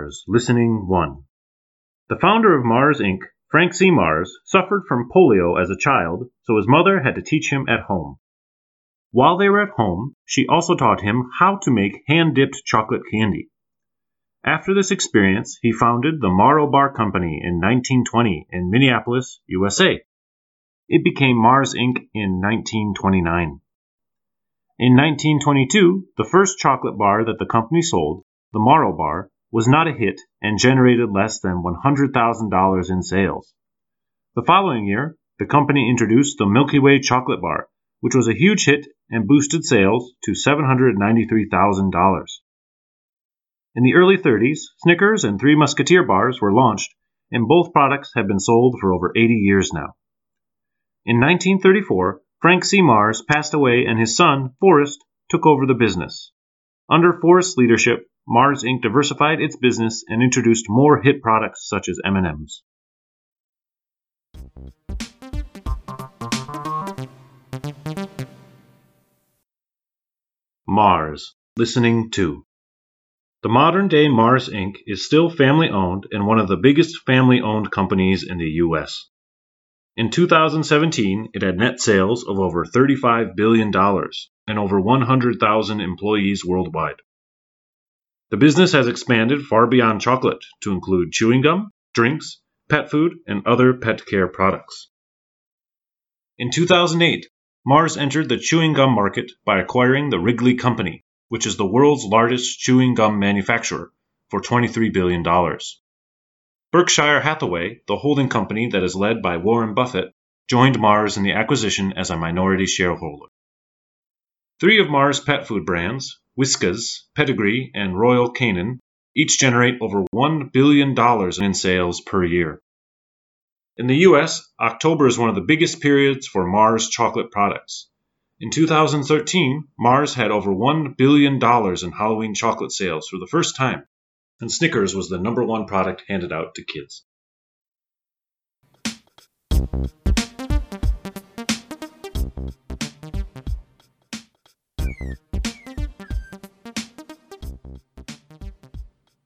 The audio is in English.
Mars, Listening 1. The founder of Mars Inc., Frank C. Mars, suffered from polio as a child, so his mother had to teach him at home. While they were at home, she also taught him how to make hand-dipped chocolate candy. After this experience, he founded the Maro Bar Company in 1920 in Minneapolis, USA. It became Mars Inc. in 1929. In 1922, the first chocolate bar that the company sold, the Maro Bar, was not a hit and generated less than $100,000 in sales. The following year, the company introduced the Milky Way chocolate bar, which was a huge hit and boosted sales to $793,000. In the early 30s, Snickers and Three Musketeer bars were launched, and both products have been sold for over 80 years now. In 1934, Frank C. Mars passed away and his son, Forrest, took over the business. Under Forrest's leadership, Mars Inc. diversified its business and introduced more hit products such as M&Ms. Mars, Listening 2. The modern-day Mars Inc. is still family-owned and one of the biggest family-owned companies in the U.S. In 2017, it had net sales of over $35 billion and over 100,000 employees worldwide. The business has expanded far beyond chocolate to include chewing gum, drinks, pet food, and other pet care products. In 2008, Mars entered the chewing gum market by acquiring the Wrigley Company, which is the world's largest chewing gum manufacturer, for $23 billion. Berkshire Hathaway, the holding company that is led by Warren Buffett, joined Mars in the acquisition as a minority shareholder. 3 of Mars' pet food brands, Whiskas, Pedigree, and Royal Canin, each generate over $1 billion in sales per year. In the U.S., October is one of the biggest periods for Mars chocolate products. In 2013, Mars had over $1 billion in Halloween chocolate sales for the first time, and Snickers was the #1 product handed out to kids.